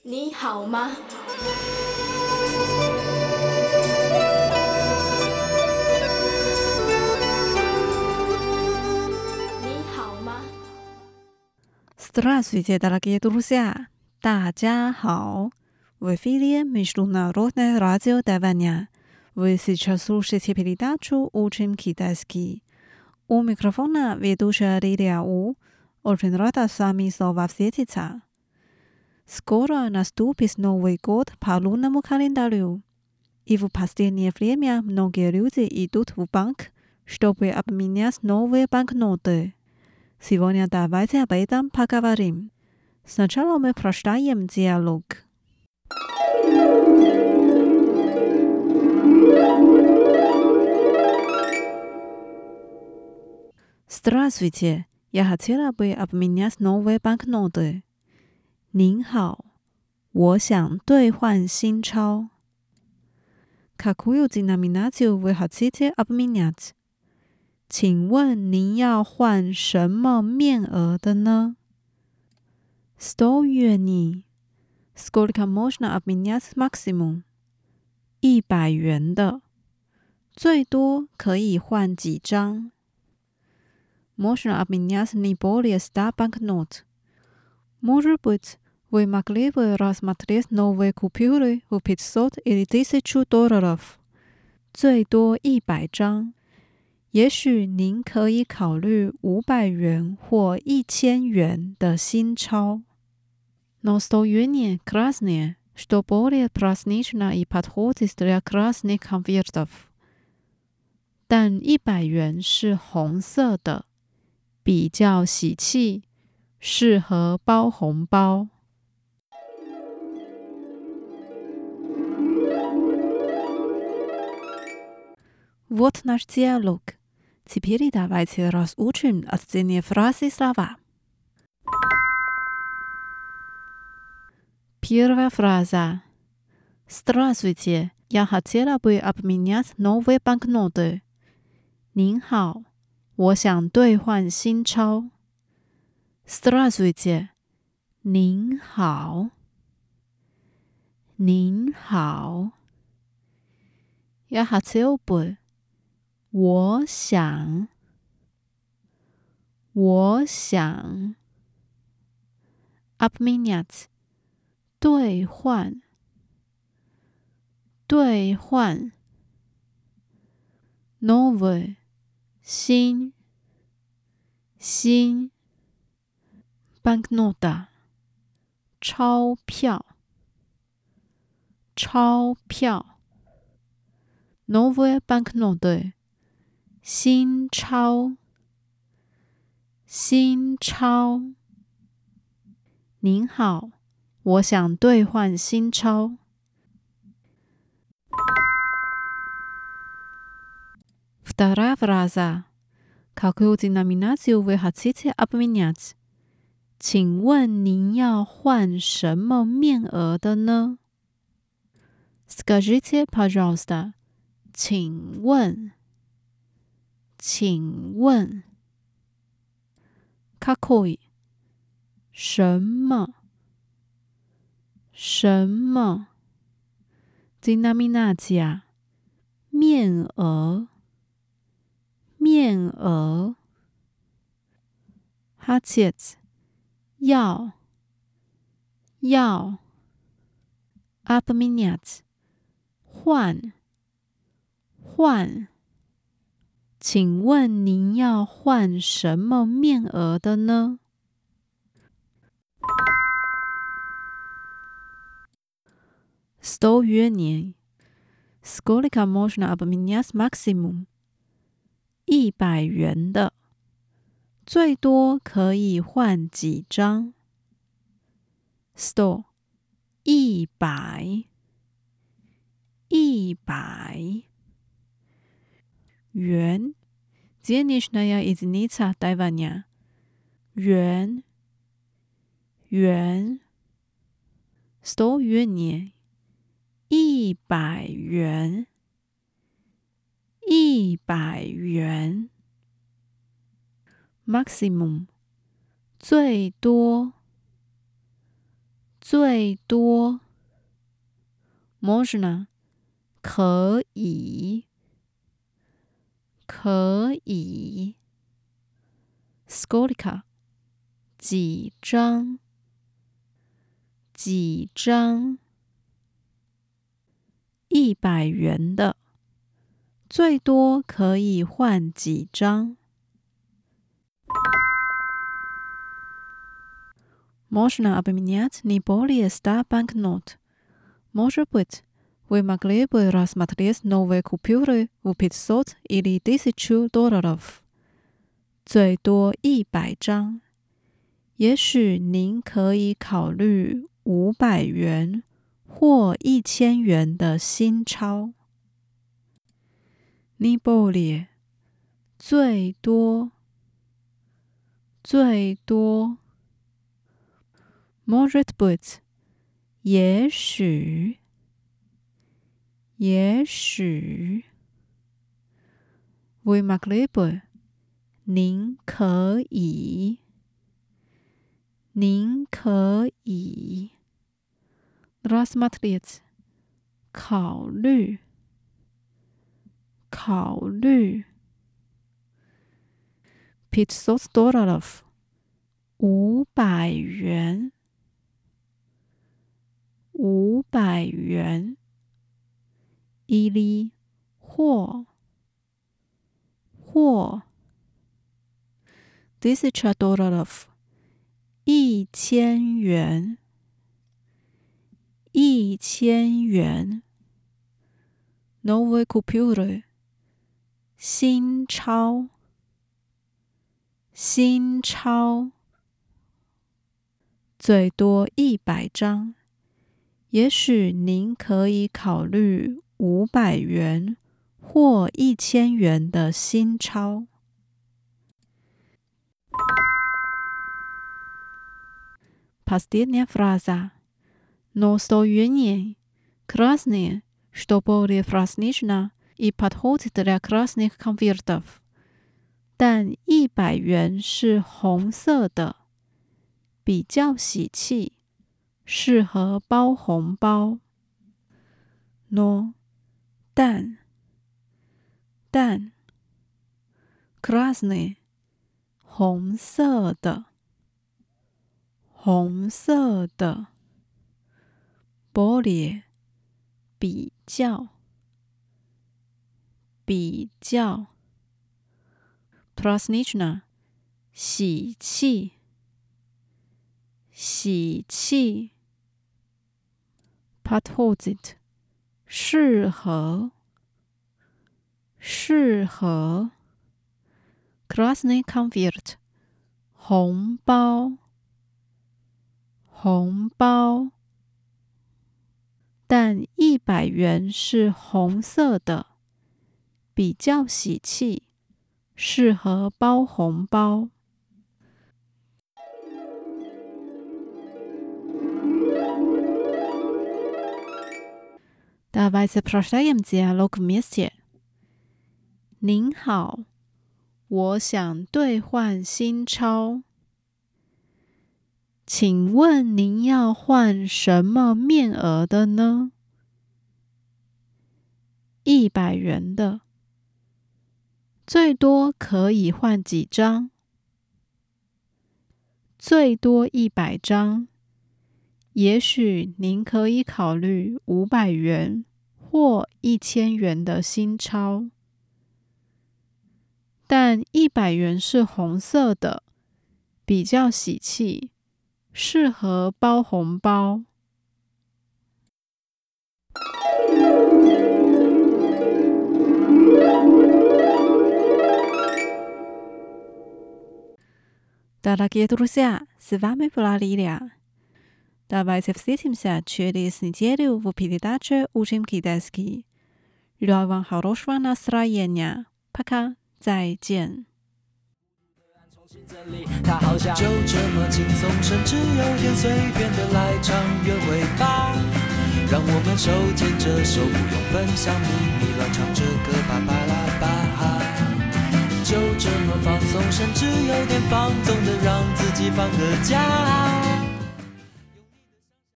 你好吗？你好吗？ Здравствуйте, дорогие друзья! 大家好! В эфире Международное радио Тайваня. Вы сейчас слушаете передачу «Учим китайский». У микрофона ведущая Лилия У. Очень рада с вами снова встретиться. Скоро наступит Новый год по лунному календарю. И в последнее время многие люди идут в банк, чтобы обменять новые банкноты. Сегодня давайте об этом поговорим. Сначала мы прочитаем диалог. Здравствуйте, я хотела бы обменять новые банкноты. 您好，我想兑换新钞。Какую деноминацию вы хотите обменять? 请问您要换什么面额的呢？100 юаней. Сколько можно обменять максимум? 100元的，最多可以换几张？Можно обменять не более 100 банкнот. Может быть, вы могли бы рассмотреть новые купюры в 500 или 1000 долларов. 最多100张。也许您可以考虑500元或1000元的新钞。Но 100 юаней красные, что более празднично и подходит для красных конвертов. 但100元是红色的，比较喜气，适合包红包。Вот наш диалог. Теперь давайте разучим отдельные фразы и слова. Первая фраза. Здравствуйте, я хотела бы обменять новые банкноты. 您好，我想兑换新钞。Здравствуйте. 您好。您好。Я хотел бы. 我想。我想。Обменять. 兑换。兑换。Новый. 新。新。Банкнота. 钞票。钞票。Новые банкноты. 新钞。新钞。您好，我想兑换新钞。Вторая фраза. Какую деноминацию вы хотите обменять? 请问您要换什么面额的呢？ Скажите, пожалуйста. 请问。请问。Какой? 什么？什么？ Деноминация. 面额。面额。Хотеть. 要。要。Обменять. 换。换。请问您要换什么面额的呢？100 юаней. Сколько можно обменять максимум? 100元的，最多可以换几张？100 100 100元денежная единица Тайваня. 元。元。100 юаней. 100元。100元。Maximum. 最多。 最多 можно 可以 сколько 几张100元的最多可以换几张Можно обменять не более 100 банкнот. Может быть, вы могли бы рассмотреть новые купюры в 500 или 1000 долларов. 最多100张。也许您可以考虑500元或1000元的新钞。не более 最多 Может быть 也许 Вы могли бы 您可以 Рассмотреть 考虑 500 долларов 500元или 或 1000 долларов 1000元 Новые купюры 新钞最多100张。也许您可以考虑500元或1000元的新钞。Последняя фраза. Настояние красное, что более празднично и подходит для красных конвертов. 但100元是红色的，比较喜气，适合包红包。No 但 Красный 红色的более 比较празднично 喜气подходит 适合Красный конверт 红包但100元是红色的，比较喜气，适合包红包。Давайте прочитаем диалог вместе. 您好，我想兑换新钞。请问您要换什么面额的呢？100元的。最多可以换几张？最多100张。也许您可以考虑500元或1000元的新钞。但100元是红色的，比较喜气，适合包红包。Дорогие друзья, с вами была Лилия. Давайте встретимся через неделю в передаче «Учим китайский». Желаю вам хорошего настроения. Пока, 再见。 它好像就这么轻松，甚至有点随便的来场约会吧。让我们手牵着手，不用分享秘密，乱唱着歌吧吧啦吧哈。就这么放松，甚至有点放纵的让自己放个假。